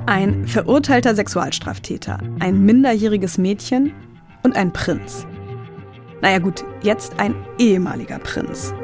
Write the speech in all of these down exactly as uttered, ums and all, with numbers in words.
Ein verurteilter Sexualstraftäter, ein minderjähriges Mädchen und ein Prinz. Naja gut, jetzt ein ehemaliger Prinz.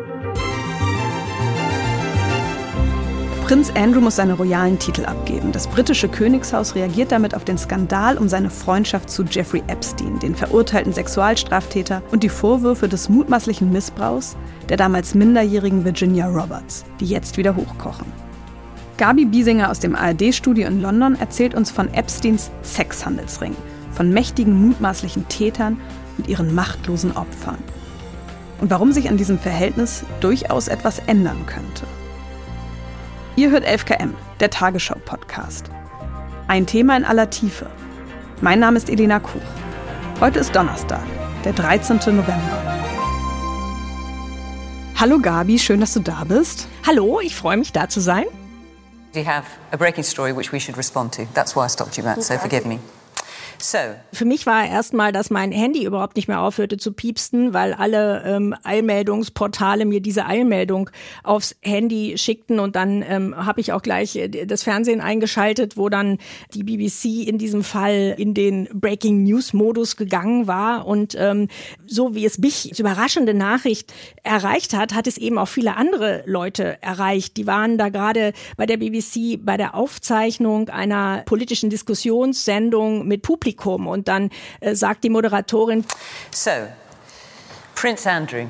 Prinz Andrew muss seine royalen Titel abgeben. Das britische Königshaus reagiert damit auf den Skandal um seine Freundschaft zu Jeffrey Epstein, den verurteilten Sexualstraftäter, und die Vorwürfe des mutmaßlichen Missbrauchs der damals minderjährigen Virginia Roberts, die jetzt wieder hochkochen. Gabi Biesinger aus dem A R D-Studio in London erzählt uns von Epsteins Sexhandelsring, von mächtigen mutmaßlichen Tätern und ihren machtlosen Opfern. Und warum sich an diesem Verhältnis durchaus etwas ändern könnte. Ihr hört elf Kilometer, der Tagesschau-Podcast. Ein Thema in aller Tiefe. Mein Name ist Elena Kuch. Heute ist Donnerstag, der dreizehnten November. Hallo Gabi, schön, dass du da bist. Hallo, ich freue mich, da zu sein. We have a breaking story which we should respond to. That's why I stopped you, Matt, so forgive me. So. Für mich war erstmal, dass mein Handy überhaupt nicht mehr aufhörte zu piepsen, weil alle ähm, Eilmeldungsportale mir diese Eilmeldung aufs Handy schickten, und dann ähm, habe ich auch gleich das Fernsehen eingeschaltet, wo dann die B B C in diesem Fall in den Breaking News Modus gegangen war, und ähm, so wie es mich als überraschende Nachricht erreicht hat, hat es eben auch viele andere Leute erreicht. Die waren da gerade bei der B B C bei der Aufzeichnung einer politischen Diskussionssendung mit Publikum. Und dann äh, sagt die Moderatorin: So, Prince Andrew.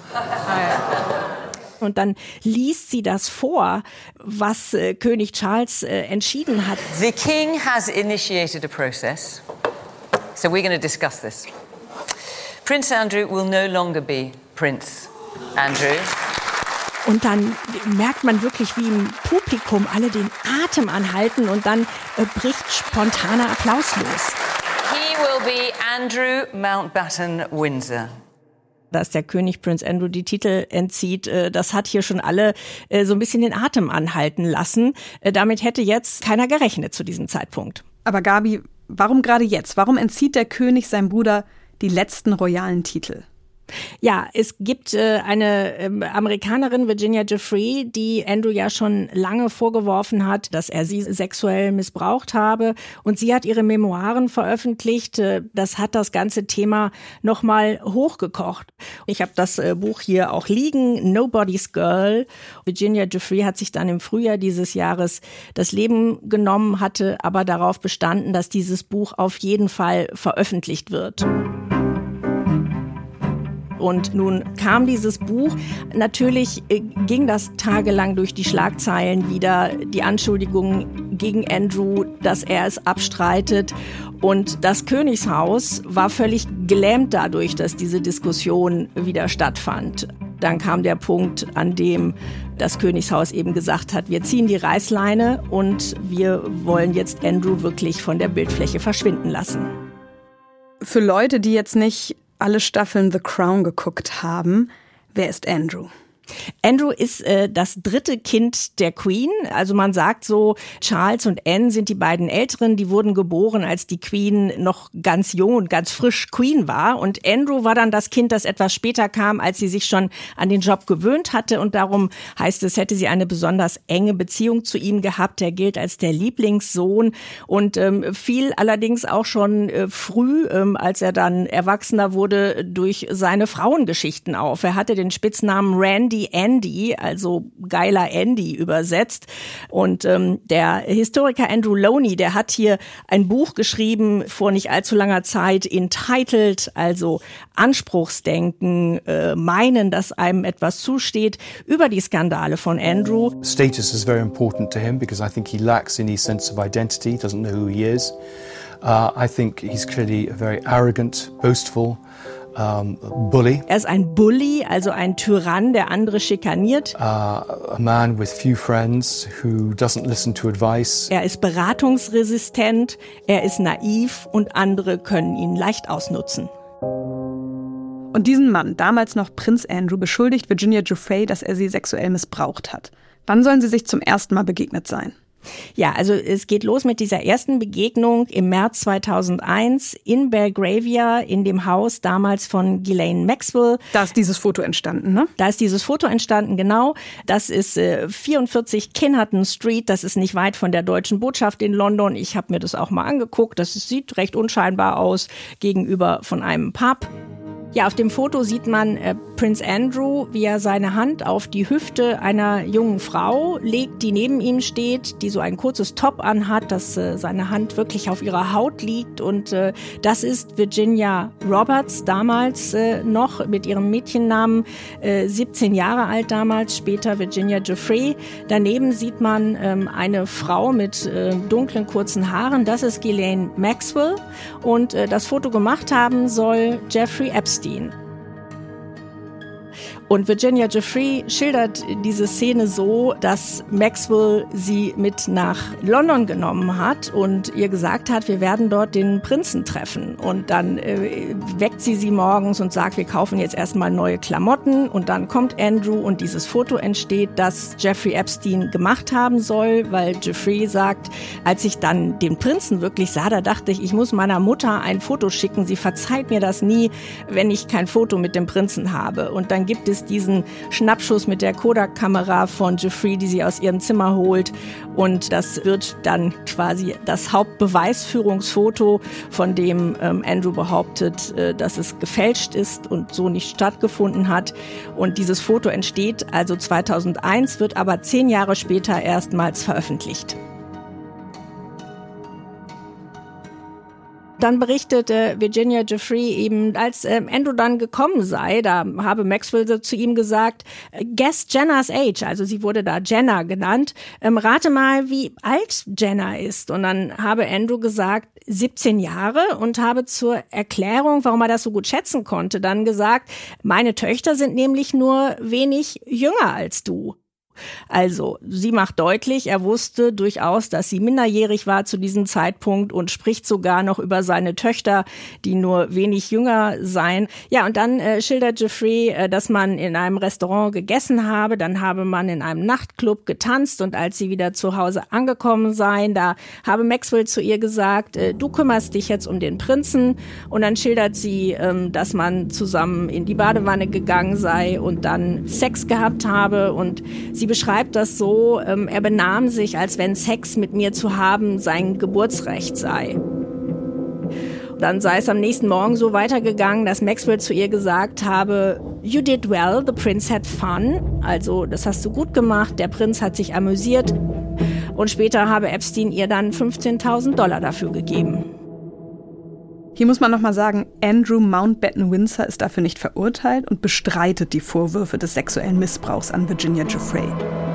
Und dann liest sie das vor, was äh, König Charles äh, entschieden hat. The king has initiated a process. So we're going to discuss this. Prince Andrew will no longer be Prince Andrew. Und dann merkt man wirklich, wie im Publikum alle den Atem anhalten, und dann äh, bricht spontaner Applaus los. He will be Andrew Mountbatten Windsor. Dass der König Prince Andrew die Titel entzieht, äh, das hat hier schon alle äh, so ein bisschen den Atem anhalten lassen. Äh, damit hätte jetzt keiner gerechnet zu diesem Zeitpunkt. Aber Gabi, warum gerade jetzt? Warum entzieht der König seinem Bruder die letzten royalen Titel? Ja, es gibt äh, eine ähm, Amerikanerin, Virginia Giuffre, die Andrew ja schon lange vorgeworfen hat, dass er sie sexuell missbraucht habe. Und sie hat ihre Memoiren veröffentlicht. Äh, das hat das ganze Thema nochmal hochgekocht. Ich habe das äh, Buch hier auch liegen, Nobody's Girl. Virginia Giuffre hat sich dann im Frühjahr dieses Jahres das Leben genommen, hatte aber darauf bestanden, dass dieses Buch auf jeden Fall veröffentlicht wird. Und nun kam dieses Buch. Natürlich äh, ging das tagelang durch die Schlagzeilen wieder, die Anschuldigungen gegen Andrew, dass er es abstreitet. Und das Königshaus war völlig gelähmt dadurch, dass diese Diskussion wieder stattfand. Dann kam der Punkt, an dem das Königshaus eben gesagt hat, wir ziehen die Reißleine und wir wollen jetzt Andrew wirklich von der Bildfläche verschwinden lassen. Für Leute, die jetzt nicht alle Staffeln The Crown geguckt haben, wer ist Andrew? Andrew ist äh, das dritte Kind der Queen. Also man sagt so, Charles und Anne sind die beiden Älteren. Die wurden geboren, als die Queen noch ganz jung und ganz frisch Queen war. Und Andrew war dann das Kind, das etwas später kam, als sie sich schon an den Job gewöhnt hatte. Und darum heißt es, hätte sie eine besonders enge Beziehung zu ihm gehabt. Er gilt als der Lieblingssohn und ähm, fiel allerdings auch schon äh, früh, ähm, als er dann Erwachsener wurde, durch seine Frauengeschichten auf. Er hatte den Spitznamen Randy Andy, also geiler Andy übersetzt. Und ähm, der Historiker Andrew Loney, der hat hier ein Buch geschrieben vor nicht allzu langer Zeit, entitled, also Anspruchsdenken, äh, meinen, dass einem etwas zusteht, über die Skandale von Andrew. Status is very important to him because I think he lacks any sense of identity, doesn't know who he is. Uh, I think he's clearly a very arrogant, boastful Um, bully. Er ist ein Bully, also ein Tyrann, der andere schikaniert. Uh, a man with few friends who doesn't listen to advice. Er ist beratungsresistent, er ist naiv und andere können ihn leicht ausnutzen. Und diesen Mann, damals noch Prinz Andrew, beschuldigt Virginia Giuffre, dass er sie sexuell missbraucht hat. Wann sollen sie sich zum ersten Mal begegnet sein? Ja, also es geht los mit dieser ersten Begegnung im März zweitausendeins in Belgravia, in dem Haus damals von Ghislaine Maxwell. Da ist dieses Foto entstanden, ne? Da ist dieses Foto entstanden, genau. Das ist äh, vierundvierzig Kinnerton Street, das ist nicht weit von der Deutschen Botschaft in London. Ich habe mir das auch mal angeguckt, das sieht recht unscheinbar aus, gegenüber von einem Pub. Ja, auf dem Foto sieht man äh, Prince Andrew, wie er seine Hand auf die Hüfte einer jungen Frau legt, die neben ihm steht, die so ein kurzes Top anhat, dass äh, seine Hand wirklich auf ihrer Haut liegt. Und äh, das ist Virginia Roberts, damals äh, noch mit ihrem Mädchennamen, äh, siebzehn Jahre alt damals, später Virginia Giuffre. Daneben sieht man ähm, eine Frau mit äh, dunklen, kurzen Haaren, das ist Ghislaine Maxwell. Und äh, das Foto gemacht haben soll Jeffrey Epstein. Und Virginia Giuffre schildert diese Szene so, dass Maxwell sie mit nach London genommen hat und ihr gesagt hat, wir werden dort den Prinzen treffen. Und dann äh, weckt sie sie morgens und sagt, wir kaufen jetzt erstmal neue Klamotten. Und dann kommt Andrew und dieses Foto entsteht, das Jeffrey Epstein gemacht haben soll, weil Giuffre sagt, als ich dann den Prinzen wirklich sah, da dachte ich, ich muss meiner Mutter ein Foto schicken. Sie verzeiht mir das nie, wenn ich kein Foto mit dem Prinzen habe. Und dann gibt es diesen Schnappschuss mit der Kodak-Kamera von Giuffre, die sie aus ihrem Zimmer holt. Und das wird dann quasi das Hauptbeweisführungsfoto, von dem ähm, Andrew behauptet, äh, dass es gefälscht ist und so nicht stattgefunden hat. Und dieses Foto entsteht also zweitausendeins, wird aber zehn Jahre später erstmals veröffentlicht. Dann berichtete Virginia Giuffre eben, als ähm, Andrew dann gekommen sei, da habe Maxwell so zu ihm gesagt, guess Jenna's age, also sie wurde da Jenna genannt, ähm, rate mal, wie alt Jenna ist. Und dann habe Andrew gesagt, siebzehn Jahre und habe zur Erklärung, warum er das so gut schätzen konnte, dann gesagt, meine Töchter sind nämlich nur wenig jünger als du. Also, sie macht deutlich, er wusste durchaus, dass sie minderjährig war zu diesem Zeitpunkt und spricht sogar noch über seine Töchter, die nur wenig jünger seien. Ja, und dann äh, schildert Giuffre, äh, dass man in einem Restaurant gegessen habe, dann habe man in einem Nachtclub getanzt und als sie wieder zu Hause angekommen seien, da habe Maxwell zu ihr gesagt, äh, du kümmerst dich jetzt um den Prinzen. Und dann schildert sie, ähm, dass man zusammen in die Badewanne gegangen sei und dann Sex gehabt habe und sie beschreibt das so, ähm, er benahm sich, als wenn Sex mit mir zu haben sein Geburtsrecht sei. Dann sei es am nächsten Morgen so weitergegangen, dass Maxwell zu ihr gesagt habe, you did well, the prince had fun. Also, das hast du gut gemacht, der Prinz hat sich amüsiert. Und später habe Epstein ihr dann fünfzehntausend Dollar dafür gegeben. Hier muss man nochmal sagen, Andrew Mountbatten Windsor ist dafür nicht verurteilt und bestreitet die Vorwürfe des sexuellen Missbrauchs an Virginia Giuffre.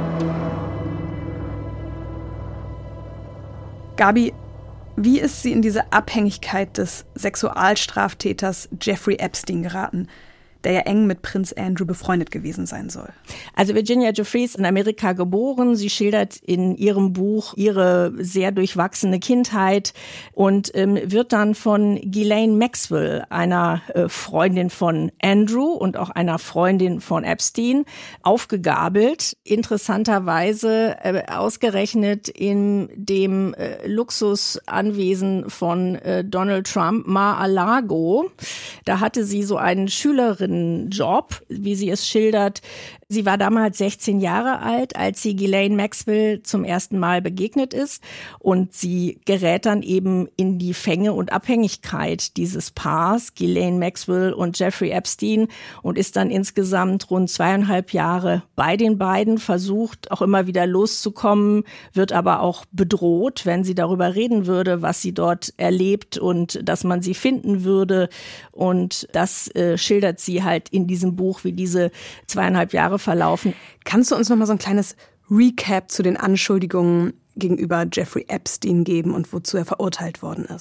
Gabi, wie ist sie in diese Abhängigkeit des Sexualstraftäters Jeffrey Epstein geraten, der ja eng mit Prinz Andrew befreundet gewesen sein soll? Also Virginia Giuffre ist in Amerika geboren. Sie schildert in ihrem Buch ihre sehr durchwachsene Kindheit und ähm, wird dann von Ghislaine Maxwell, einer äh, Freundin von Andrew und auch einer Freundin von Epstein, aufgegabelt. Interessanterweise äh, ausgerechnet in dem äh, Luxusanwesen von äh, Donald Trump, Mar-a-Lago. Da hatte sie so einen Schülerin Job, wie sie es schildert. Sie war damals sechzehn Jahre alt, als sie Ghislaine Maxwell zum ersten Mal begegnet ist. Und sie gerät dann eben in die Fänge und Abhängigkeit dieses Paars, Ghislaine Maxwell und Jeffrey Epstein, und ist dann insgesamt rund zweieinhalb Jahre bei den beiden, versucht auch immer wieder loszukommen, wird aber auch bedroht, wenn sie darüber reden würde, was sie dort erlebt und dass man sie finden würde. Und das äh, schildert sie halt in diesem Buch, wie diese zweieinhalb Jahre verlaufen. Kannst du uns noch mal so ein kleines Recap zu den Anschuldigungen gegenüber Jeffrey Epstein geben und wozu er verurteilt worden ist?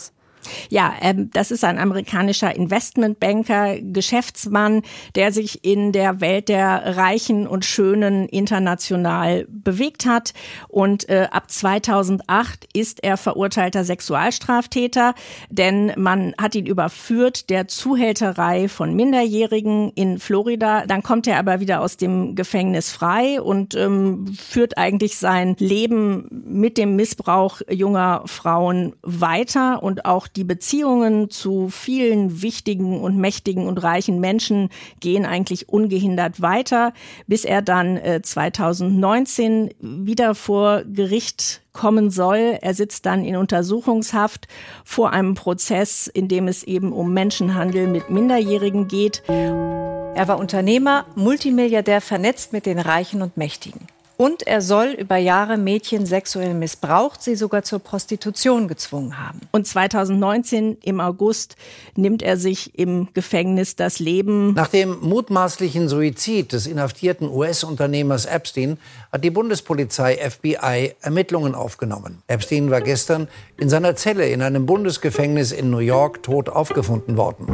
Ja, ähm, das ist ein amerikanischer Investmentbanker, Geschäftsmann, der sich in der Welt der Reichen und Schönen international bewegt hat. Und äh, ab zweitausendacht ist er verurteilter Sexualstraftäter, denn man hat ihn überführt der Zuhälterei von Minderjährigen in Florida. Dann kommt er aber wieder aus dem Gefängnis frei und ähm, führt eigentlich sein Leben mit dem Missbrauch junger Frauen weiter, und auch die Beziehungen zu vielen wichtigen und mächtigen und reichen Menschen gehen eigentlich ungehindert weiter, bis er dann äh, zweitausendneunzehn wieder vor Gericht kommen soll. Er sitzt dann in Untersuchungshaft vor einem Prozess, in dem es eben um Menschenhandel mit Minderjährigen geht. Er war Unternehmer, Multimilliardär, vernetzt mit den Reichen und Mächtigen. Und er soll über Jahre Mädchen sexuell missbraucht, sie sogar zur Prostitution gezwungen haben. Und zweitausendneunzehn im August nimmt er sich im Gefängnis das Leben. Nach dem mutmaßlichen Suizid des inhaftierten U S-Unternehmers Epstein hat die Bundespolizei F B I Ermittlungen aufgenommen. Epstein war gestern in seiner Zelle in einem Bundesgefängnis in New York tot aufgefunden worden.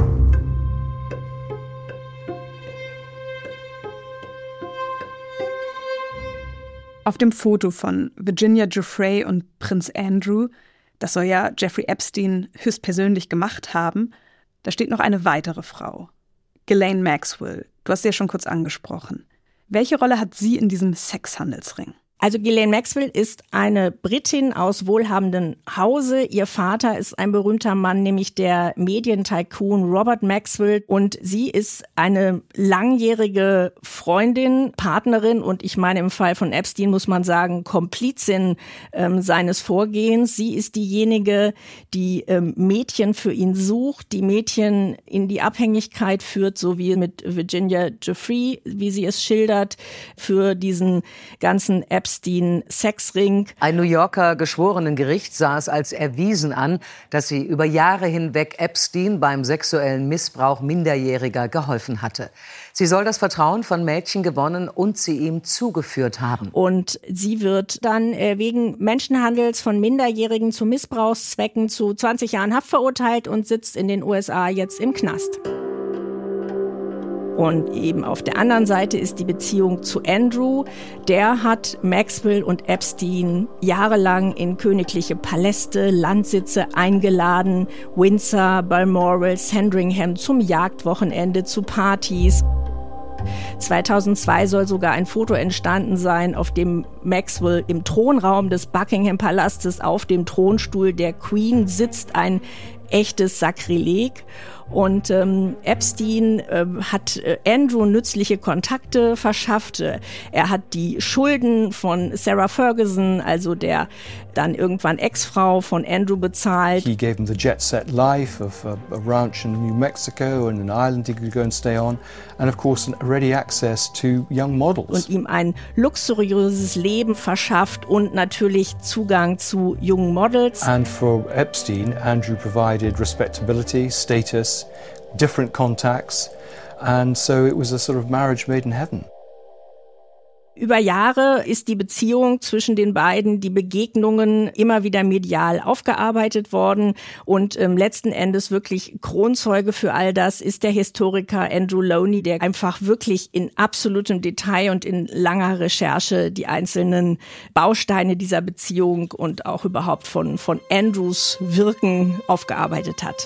Auf dem Foto von Virginia Giuffre und Prinz Andrew, das soll ja Jeffrey Epstein höchstpersönlich gemacht haben, da steht noch eine weitere Frau, Ghislaine Maxwell. Du hast sie ja schon kurz angesprochen. Welche Rolle hat sie in diesem Sexhandelsring? Also Ghislaine Maxwell ist eine Britin aus wohlhabendem Hause. Ihr Vater ist ein berühmter Mann, nämlich der Medientycoon Robert Maxwell. Und sie ist eine langjährige Freundin, Partnerin und ich meine im Fall von Epstein muss man sagen Komplizin ähm, seines Vorgehens. Sie ist diejenige, die ähm, Mädchen für ihn sucht, die Mädchen in die Abhängigkeit führt, so wie mit Virginia Giuffre, wie sie es schildert, für diesen ganzen Epstein Sexring. Ein New Yorker Geschworenengericht sah es als erwiesen an, dass sie über Jahre hinweg Epstein beim sexuellen Missbrauch Minderjähriger geholfen hatte. Sie soll das Vertrauen von Mädchen gewonnen und sie ihm zugeführt haben. Und sie wird dann äh, wegen Menschenhandels von Minderjährigen zu Missbrauchszwecken zu zwanzig Jahren Haft verurteilt und sitzt in den U S A jetzt im Knast. Und eben auf der anderen Seite ist die Beziehung zu Andrew. Der hat Maxwell und Epstein jahrelang in königliche Paläste, Landsitze eingeladen. Windsor, Balmoral, Sandringham zum Jagdwochenende, zu Partys. zweitausendzwei soll sogar ein Foto entstanden sein, auf dem Maxwell im Thronraum des Buckingham-Palastes auf dem Thronstuhl der Queen sitzt. Ein echtes Sakrileg. Und ähm, Epstein äh, hat äh, Andrew nützliche Kontakte verschafft. Er hat die Schulden von Sarah Ferguson, also der dann irgendwann Ex-Frau von Andrew, bezahlt. He gave him the jet-set life of a, a ranch in New Mexico and an island he could go and stay on, and of course ready access to young models. Und ihm ein luxuriöses Leben verschafft und natürlich Zugang zu jungen Models. And for Epstein, Andrew provided respectability, status, different contacts, and so it was a sort of marriage made in heaven. Über Jahre ist die Beziehung zwischen den beiden, die Begegnungen immer wieder medial aufgearbeitet worden und ähm, letzten Endes wirklich Kronzeuge für all das ist der Historiker Andrew Loney, der einfach wirklich in absolutem Detail und in langer Recherche die einzelnen Bausteine dieser Beziehung und auch überhaupt von, von Andrews Wirken aufgearbeitet hat.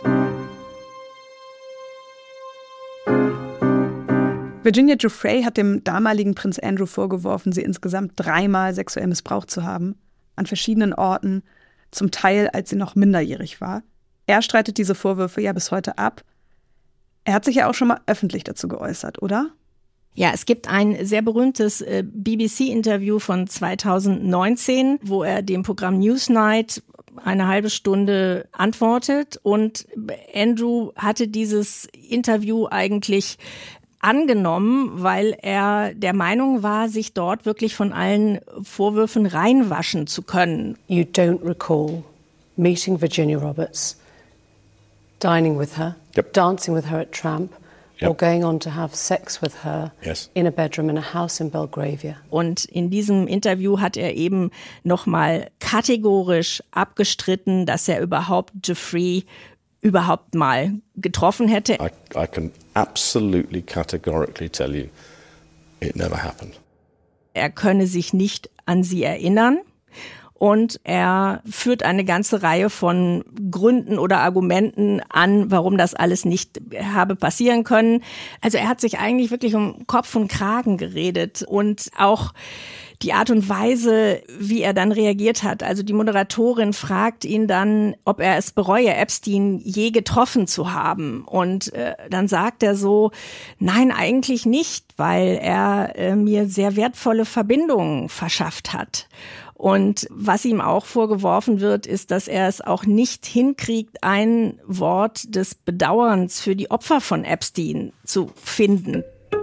Virginia Giuffre hat dem damaligen Prinz Andrew vorgeworfen, sie insgesamt dreimal sexuell missbraucht zu haben, an verschiedenen Orten, zum Teil, als sie noch minderjährig war. Er streitet diese Vorwürfe ja bis heute ab. Er hat sich ja auch schon mal öffentlich dazu geäußert, oder? Ja, es gibt ein sehr berühmtes äh, B B C-Interview von zweitausendneunzehn, wo er dem Programm Newsnight eine halbe Stunde antwortet. Und Andrew hatte dieses Interview eigentlich angenommen, weil er der Meinung war, sich dort wirklich von allen Vorwürfen reinwaschen zu können. You don't recall meeting Virginia Roberts, dining with her, yep. dancing with her at Tramp, yep. or going on to have sex with her yes. in a bedroom in a house in Belgravia. Und in diesem Interview hat er eben nochmal kategorisch abgestritten, dass er überhaupt Giuffre überhaupt mal getroffen hätte. I, I can absolutely categorically tell you, it never happened. Er könne sich nicht an sie erinnern. Und er führt eine ganze Reihe von Gründen oder Argumenten an, warum das alles nicht habe passieren können. Also er hat sich eigentlich wirklich um Kopf und Kragen geredet und auch die Art und Weise, wie er dann reagiert hat. Also die Moderatorin fragt ihn dann, ob er es bereue, Epstein je getroffen zu haben. Und äh, dann sagt er so, nein, eigentlich nicht, weil er äh, mir sehr wertvolle Verbindungen verschafft hat. Und was ihm auch vorgeworfen wird, ist, dass er es auch nicht hinkriegt, ein Wort des Bedauerns für die Opfer von Epstein zu finden.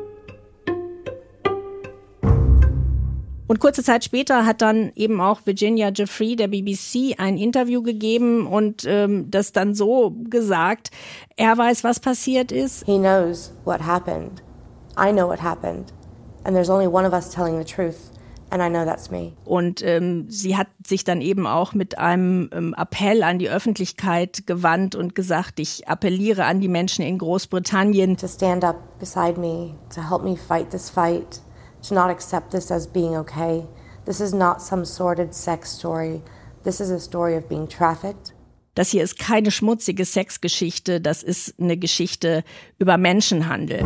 Und kurze Zeit später hat dann eben auch Virginia Giuffre der B B C ein Interview gegeben und ähm, das dann so gesagt, er weiß, was passiert ist. He knows what happened. I know what happened. And there's only one of us telling the truth. And I know that's me. Und ähm, sie hat sich dann eben auch mit einem ähm, Appell an die Öffentlichkeit gewandt und gesagt, ich appelliere an die Menschen in Großbritannien. To stand up beside me, to help me fight this fight, to not accept this as being okay. This is not some sordid sex story. This is a story of being trafficked. Das hier ist keine schmutzige Sexgeschichte, das ist eine Geschichte über Menschenhandel.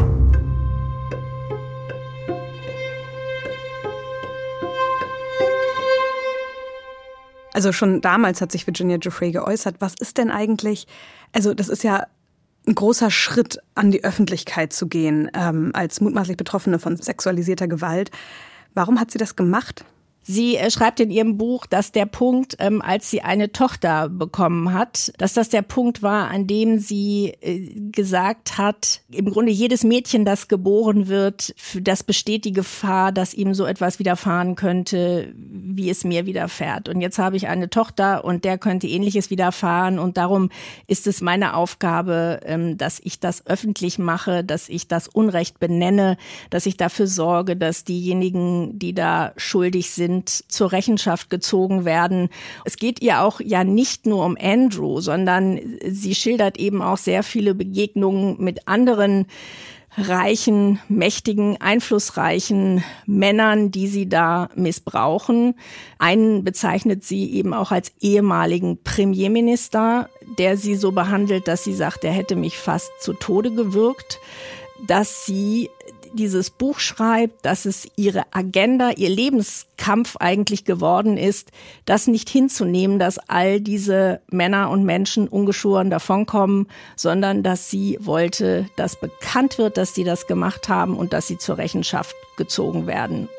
Also schon damals hat sich Virginia Giuffre geäußert. Was ist denn eigentlich, also das ist ja ein großer Schritt, an die Öffentlichkeit zu gehen, ähm, als mutmaßlich Betroffene von sexualisierter Gewalt. Warum hat sie das gemacht? Sie äh, schreibt in ihrem Buch, dass der Punkt, ähm, als sie eine Tochter bekommen hat, dass das der Punkt war, an dem sie äh, gesagt hat, im Grunde jedes Mädchen, das geboren wird, für das besteht die Gefahr, dass ihm so etwas widerfahren könnte, wie es mir widerfährt. Und jetzt habe ich eine Tochter und der könnte Ähnliches widerfahren. Und darum ist es meine Aufgabe, ähm, dass ich das öffentlich mache, dass ich das Unrecht benenne, dass ich dafür sorge, dass diejenigen, die da schuldig sind, zur Rechenschaft gezogen werden. Es geht ihr auch ja nicht nur um Andrew, sondern sie schildert eben auch sehr viele Begegnungen mit anderen reichen, mächtigen, einflussreichen Männern, die sie da missbrauchen. Einen bezeichnet sie eben auch als ehemaligen Premierminister, der sie so behandelt, dass sie sagt, er hätte mich fast zu Tode gewürgt, dass sie dieses Buch schreibt, dass es ihre Agenda, ihr Lebenskampf eigentlich geworden ist, das nicht hinzunehmen, dass all diese Männer und Menschen ungeschoren davonkommen, sondern dass sie wollte, dass bekannt wird, dass sie das gemacht haben und dass sie zur Rechenschaft gezogen werden.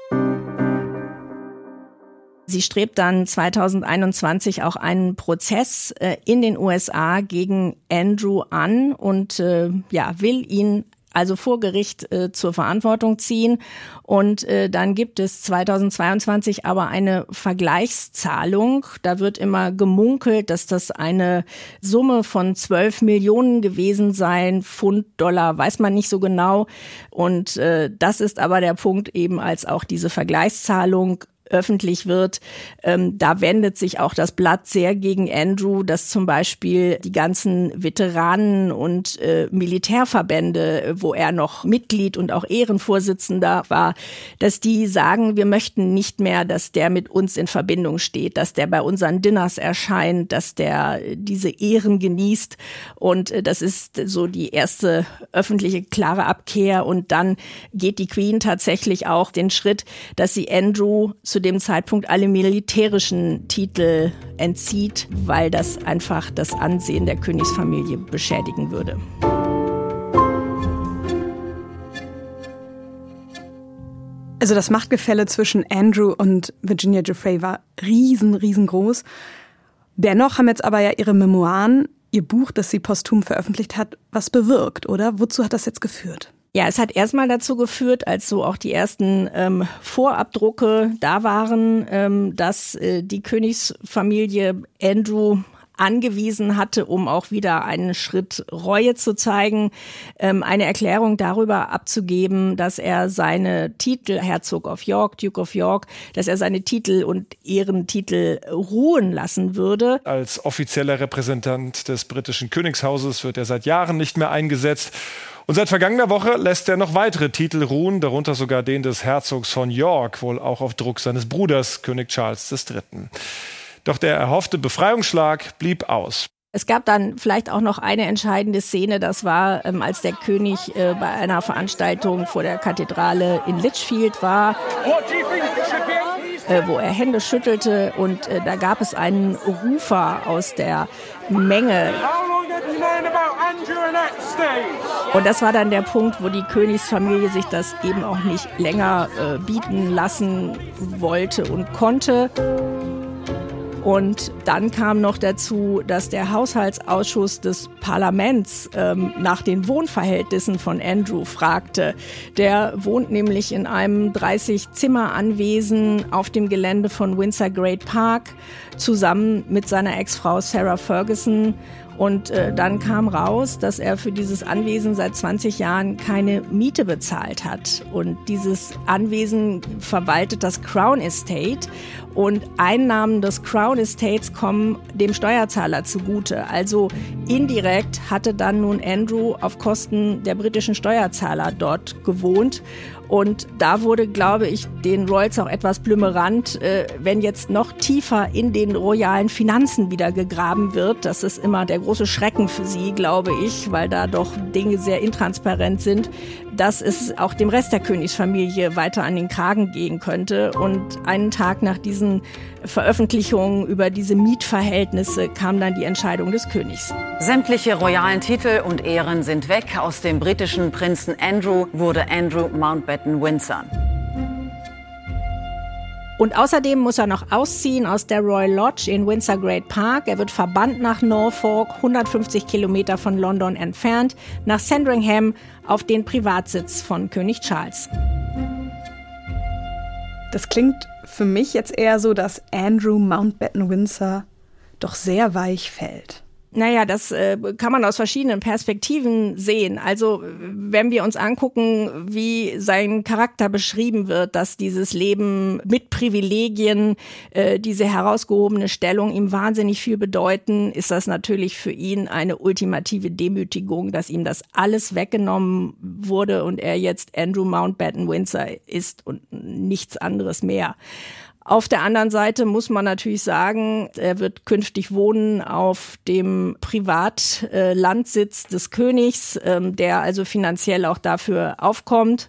Sie strebt dann zweitausendeinundzwanzig auch einen Prozess äh, in den U S A gegen Andrew an und äh, ja, will ihn also vor Gericht äh, zur Verantwortung ziehen. Und äh, dann gibt es zweitausendzweiundzwanzig aber eine Vergleichszahlung. Da wird immer gemunkelt, dass das eine Summe von zwölf Millionen gewesen sein, Pfund, Dollar, weiß man nicht so genau. Und äh, das ist aber der Punkt eben, als auch diese Vergleichszahlung öffentlich wird, ähm, da wendet sich auch das Blatt sehr gegen Andrew, dass zum Beispiel die ganzen Veteranen und äh, Militärverbände, wo er noch Mitglied und auch Ehrenvorsitzender war, dass die sagen, wir möchten nicht mehr, dass der mit uns in Verbindung steht, dass der bei unseren Dinners erscheint, dass der diese Ehren genießt. Und äh, das ist so die erste öffentliche klare Abkehr. Und dann geht die Queen tatsächlich auch den Schritt, dass sie Andrew zu dem Zeitpunkt alle militärischen Titel entzieht, weil das einfach das Ansehen der Königsfamilie beschädigen würde. Also das Machtgefälle zwischen Andrew und Virginia Giuffre war riesen, riesengroß. Dennoch haben jetzt aber ja ihre Memoiren, ihr Buch, das sie posthum veröffentlicht hat, was bewirkt, oder? Wozu hat das jetzt geführt? Ja, es hat erstmal dazu geführt, als so auch die ersten ähm, Vorabdrucke da waren, ähm, dass äh, die Königsfamilie Andrew angewiesen hatte, um auch wieder einen Schritt Reue zu zeigen, ähm, eine Erklärung darüber abzugeben, dass er seine Titel, Herzog of York, Duke of York, dass er seine Titel und Ehrentitel ruhen lassen würde. Als offizieller Repräsentant des britischen Königshauses wird er seit Jahren nicht mehr eingesetzt. Und seit vergangener Woche lässt er noch weitere Titel ruhen, darunter sogar den des Herzogs von York, wohl auch auf Druck seines Bruders, König Charles der Dritte. Doch der erhoffte Befreiungsschlag blieb aus. Es gab dann vielleicht auch noch eine entscheidende Szene, das war, ähm, als der König äh, bei einer Veranstaltung vor der Kathedrale in Lichfield war, äh, wo er Hände schüttelte und äh, da gab es einen Rufer aus der Menge. Und das war dann der Punkt, wo die Königsfamilie sich das eben auch nicht länger äh, bieten lassen wollte und konnte. Und dann kam noch dazu, dass der Haushaltsausschuss des Parlaments ähm, nach den Wohnverhältnissen von Andrew fragte. Der wohnt nämlich in einem dreißig-Zimmer-Anwesen auf dem Gelände von Windsor Great Park zusammen mit seiner Ex-Frau Sarah Ferguson. Und äh, dann kam raus, dass er für dieses Anwesen seit zwanzig Jahren keine Miete bezahlt hat. Und dieses Anwesen verwaltet das Crown Estate. Und Einnahmen des Crown Estates kommen dem Steuerzahler zugute. Also indirekt hatte dann nun Andrew auf Kosten der britischen Steuerzahler dort gewohnt. Und da wurde, glaube ich, den Royals auch etwas blümerant, äh, wenn jetzt noch tiefer in den royalen Finanzen wieder gegraben wird. Das ist immer der große Schrecken für sie, glaube ich, weil da doch Dinge sehr intransparent sind, dass es auch dem Rest der Königsfamilie weiter an den Kragen gehen könnte. Und einen Tag nach diesen Veröffentlichungen über diese Mietverhältnisse kam dann die Entscheidung des Königs. Sämtliche royalen Titel und Ehren sind weg. Aus dem britischen Prinzen Andrew wurde Andrew Mountbatten Windsor. Und außerdem muss er noch ausziehen aus der Royal Lodge in Windsor Great Park. Er wird verbannt nach Norfolk, hundertfünfzig Kilometer von London entfernt, nach Sandringham auf den Privatsitz von König Charles. Das klingt für mich jetzt eher so, dass Andrew Mountbatten Windsor doch sehr weich fällt. Naja, das äh, kann man aus verschiedenen Perspektiven sehen. Also wenn wir uns angucken, wie sein Charakter beschrieben wird, dass dieses Leben mit Privilegien, äh, diese herausgehobene Stellung ihm wahnsinnig viel bedeuten, ist das natürlich für ihn eine ultimative Demütigung, dass ihm das alles weggenommen wurde und er jetzt Andrew Mountbatten Windsor ist und nichts anderes mehr. Auf der anderen Seite muss man natürlich sagen, er wird künftig wohnen auf dem Privatlandsitz des Königs, der also finanziell auch dafür aufkommt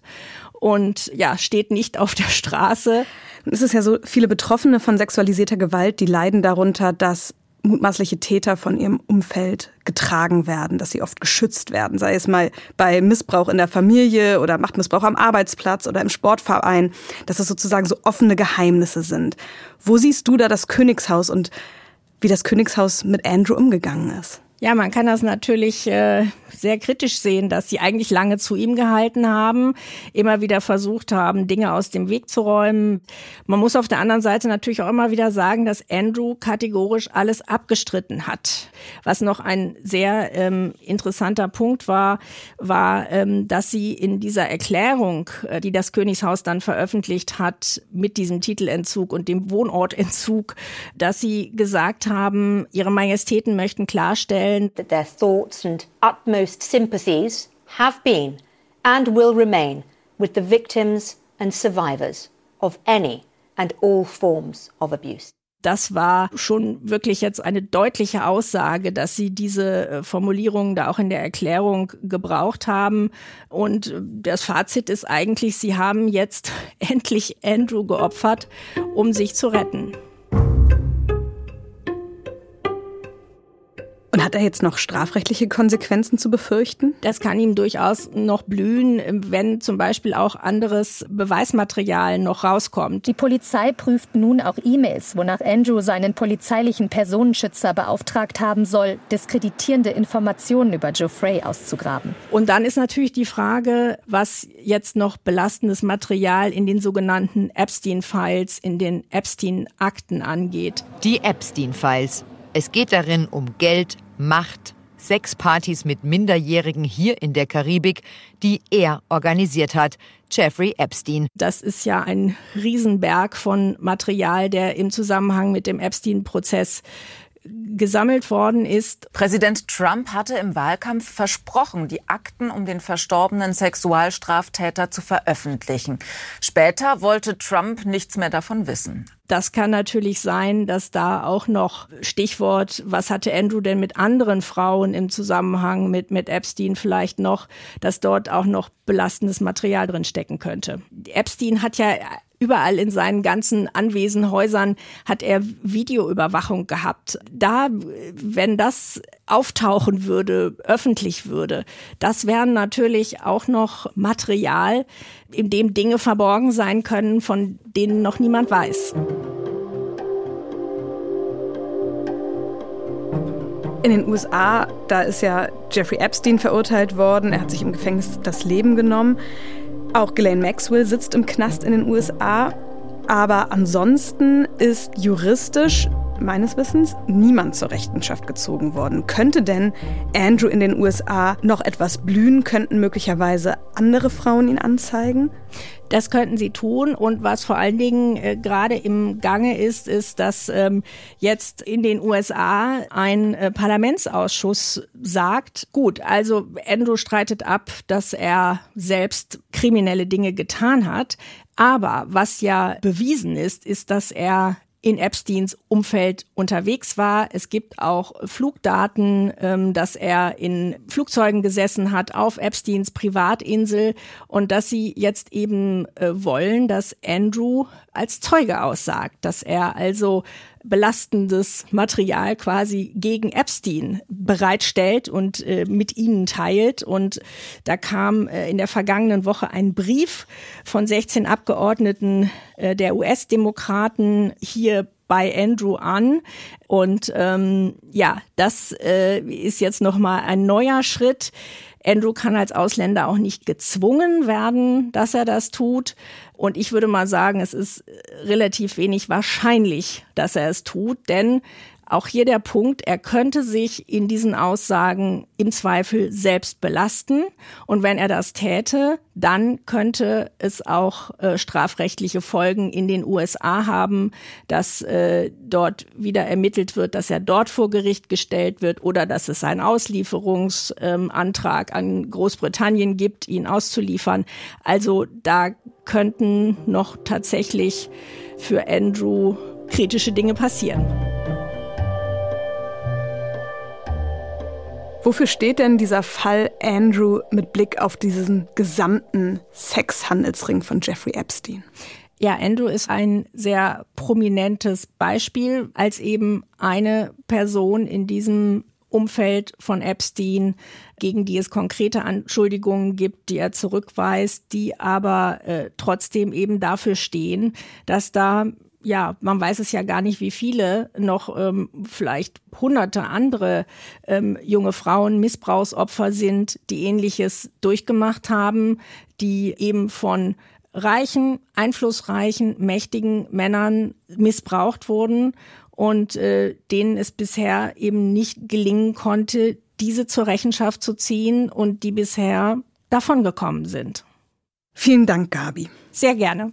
und ja, steht nicht auf der Straße. Es ist ja so, viele Betroffene von sexualisierter Gewalt, die leiden darunter, dass mutmaßliche Täter von ihrem Umfeld getragen werden, dass sie oft geschützt werden, sei es mal bei Missbrauch in der Familie oder Machtmissbrauch am Arbeitsplatz oder im Sportverein, dass es sozusagen so offene Geheimnisse sind. Wo siehst du da das Königshaus und wie das Königshaus mit Andrew umgegangen ist? Ja, man kann das natürlich äh, sehr kritisch sehen, dass sie eigentlich lange zu ihm gehalten haben, immer wieder versucht haben, Dinge aus dem Weg zu räumen. Man muss auf der anderen Seite natürlich auch immer wieder sagen, dass Andrew kategorisch alles abgestritten hat. Was noch ein sehr ähm, interessanter Punkt war, war, ähm, dass sie in dieser Erklärung, äh, die das Königshaus dann veröffentlicht hat, mit diesem Titelentzug und dem Wohnortentzug, dass sie gesagt haben, ihre Majestäten möchten klarstellen, that their thoughts and utmost sympathies have been and will remain with the victims and survivors of any and all forms of abuse. Das war schon wirklich jetzt eine deutliche Aussage, dass sie diese Formulierungen da auch in der Erklärung gebraucht haben. Und das Fazit ist eigentlich, sie haben jetzt endlich Andrew geopfert, um sich zu retten. Und hat er jetzt noch strafrechtliche Konsequenzen zu befürchten? Das kann ihm durchaus noch blühen, wenn zum Beispiel auch anderes Beweismaterial noch rauskommt. Die Polizei prüft nun auch E-Mails, wonach Andrew seinen polizeilichen Personenschützer beauftragt haben soll, diskreditierende Informationen über Geoffrey auszugraben. Und dann ist natürlich die Frage, was jetzt noch belastendes Material in den sogenannten Epstein-Files, in den Epstein-Akten angeht. Die Epstein-Files. Es geht darin um Geld, Macht, Sexpartys mit Minderjährigen hier in der Karibik, die er organisiert hat. Jeffrey Epstein. Das ist ja ein Riesenberg von Material, der im Zusammenhang mit dem Epstein-Prozess gesammelt worden ist. Präsident Trump hatte im Wahlkampf versprochen, die Akten um den verstorbenen Sexualstraftäter zu veröffentlichen. Später wollte Trump nichts mehr davon wissen. Das kann natürlich sein, dass da auch noch Stichwort, was hatte Andrew denn mit anderen Frauen im Zusammenhang mit, mit Epstein vielleicht noch, dass dort auch noch belastendes Material drin stecken könnte. Epstein hat ja überall in seinen ganzen Anwesen, Häusern hat er Videoüberwachung gehabt. Da, wenn das auftauchen würde, öffentlich würde, das wäre natürlich auch noch Material, in dem Dinge verborgen sein können, von denen noch niemand weiß. In den U S A, da ist ja Jeffrey Epstein verurteilt worden. Er hat sich im Gefängnis das Leben genommen. Auch Ghislaine Maxwell sitzt im Knast in den U S A. Aber ansonsten ist juristisch, meines Wissens, niemand zur Rechenschaft gezogen worden. Könnte denn Andrew in den U S A noch etwas blühen? Könnten möglicherweise andere Frauen ihn anzeigen? Das könnten sie tun. Und was vor allen Dingen äh, gerade im Gange ist, ist, dass ähm, jetzt in den U S A ein äh, Parlamentsausschuss sagt, gut, also Andrew streitet ab, dass er selbst kriminelle Dinge getan hat. Aber was ja bewiesen ist, ist, dass er in Epsteins Umfeld unterwegs war. Es gibt auch Flugdaten, ähm, dass er in Flugzeugen gesessen hat auf Epsteins Privatinsel und dass sie jetzt eben äh, wollen, dass Andrew als Zeuge aussagt, dass er also belastendes Material quasi gegen Epstein bereitstellt und äh, mit ihnen teilt. Und da kam äh, in der vergangenen Woche ein Brief von sechzehn Abgeordneten äh, der U S-Demokraten hier bei Andrew an. Und ähm, ja, das äh, ist jetzt nochmal ein neuer Schritt. Andrew kann als Ausländer auch nicht gezwungen werden, dass er das tut. Und ich würde mal sagen, es ist relativ wenig wahrscheinlich, dass er es tut, denn auch hier der Punkt, er könnte sich in diesen Aussagen im Zweifel selbst belasten. Und wenn er das täte, dann könnte es auch äh, strafrechtliche Folgen in den U S A haben, dass äh, dort wieder ermittelt wird, dass er dort vor Gericht gestellt wird oder dass es einen Auslieferungsantrag ähm, an Großbritannien gibt, ihn auszuliefern. Also da könnten noch tatsächlich für Andrew kritische Dinge passieren. Wofür steht denn dieser Fall Andrew mit Blick auf diesen gesamten Sexhandelsring von Jeffrey Epstein? Ja, Andrew ist ein sehr prominentes Beispiel als eben eine Person in diesem Umfeld von Epstein, gegen die es konkrete Anschuldigungen gibt, die er zurückweist, die aber äh, trotzdem eben dafür stehen, dass da, ja, man weiß es ja gar nicht, wie viele, noch ähm, vielleicht hunderte andere ähm, junge Frauen Missbrauchsopfer sind, die Ähnliches durchgemacht haben, die eben von reichen, einflussreichen, mächtigen Männern missbraucht wurden und äh, denen es bisher eben nicht gelingen konnte, diese zur Rechenschaft zu ziehen und die bisher davongekommen sind. Vielen Dank, Gabi. Sehr gerne.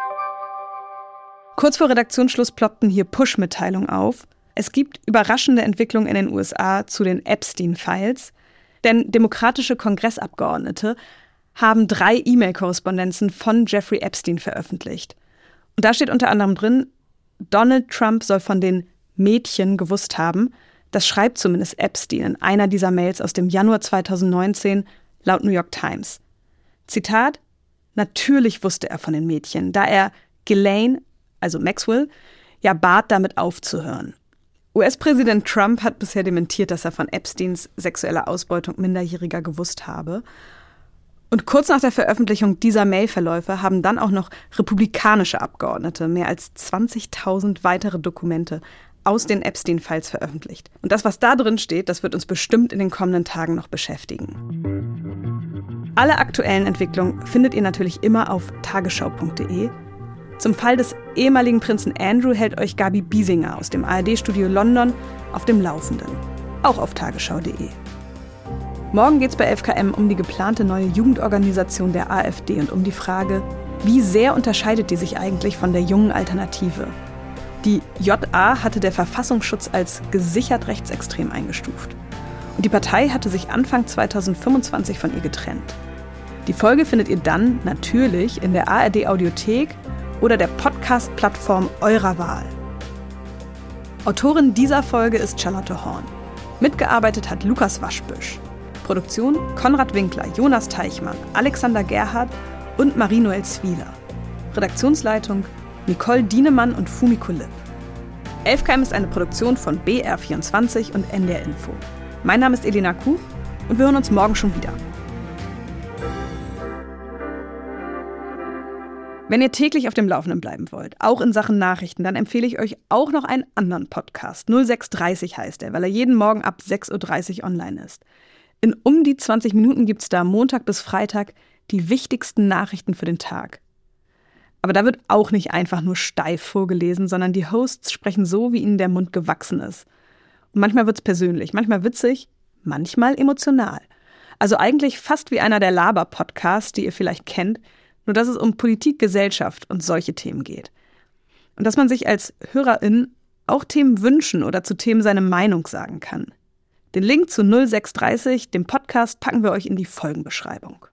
Kurz vor Redaktionsschluss ploppten hier Push-Mitteilungen auf. Es gibt überraschende Entwicklungen in den U S A zu den Epstein-Files, denn demokratische Kongressabgeordnete haben drei E-Mail-Korrespondenzen von Jeffrey Epstein veröffentlicht. Und da steht unter anderem drin, Donald Trump soll von den Mädchen gewusst haben. Das schreibt zumindest Epstein in einer dieser Mails aus dem Januar zweitausendneunzehn laut New York Times. Zitat: Natürlich wusste er von den Mädchen, da er Ghislaine, also Maxwell, ja bat, damit aufzuhören. U S-Präsident Trump hat bisher dementiert, dass er von Epsteins sexueller Ausbeutung Minderjähriger gewusst habe. Und kurz nach der Veröffentlichung dieser Mailverläufe haben dann auch noch republikanische Abgeordnete mehr als zwanzigtausend weitere Dokumente aus den Epstein-Files veröffentlicht. Und das, was da drin steht, das wird uns bestimmt in den kommenden Tagen noch beschäftigen. Alle aktuellen Entwicklungen findet ihr natürlich immer auf tagesschau punkt de. Zum Fall des ehemaligen Prinzen Andrew hält euch Gabi Biesinger aus dem A R D-Studio London auf dem Laufenden. Auch auf tagesschau punkt de. Morgen geht's bei elf K M um die geplante neue Jugendorganisation der AfD und um die Frage, wie sehr unterscheidet die sich eigentlich von der jungen Alternative? Die J A hatte der Verfassungsschutz als gesichert rechtsextrem eingestuft. Und die Partei hatte sich Anfang zweitausendfünfundzwanzig von ihr getrennt. Die Folge findet ihr dann natürlich in der A R D-Audiothek oder der Podcast-Plattform eurer Wahl. Autorin dieser Folge ist Charlotte Horn. Mitgearbeitet hat Lukas Waschbüsch. Produktion Konrad Winkler, Jonas Teichmann, Alexander Gerhardt und Marie-Noël Zwieler. Redaktionsleitung Nicole Dienemann und Fumiko Lipp. elf K M ist eine Produktion von B R vierundzwanzig und N D R Info. Mein Name ist Elena Kuh und wir hören uns morgen schon wieder. Wenn ihr täglich auf dem Laufenden bleiben wollt, auch in Sachen Nachrichten, dann empfehle ich euch auch noch einen anderen Podcast. null sechs dreißig heißt er, weil er jeden Morgen ab sechs Uhr dreißig online ist. In um die zwanzig Minuten gibt es da Montag bis Freitag die wichtigsten Nachrichten für den Tag. Aber da wird auch nicht einfach nur steif vorgelesen, sondern die Hosts sprechen so, wie ihnen der Mund gewachsen ist. Und manchmal wird's persönlich, manchmal witzig, manchmal emotional. Also eigentlich fast wie einer der Laber-Podcasts, die ihr vielleicht kennt, nur dass es um Politik, Gesellschaft und solche Themen geht. Und dass man sich als Hörerin auch Themen wünschen oder zu Themen seine Meinung sagen kann. Den Link zu null sechs dreißig, dem Podcast, packen wir euch in die Folgenbeschreibung.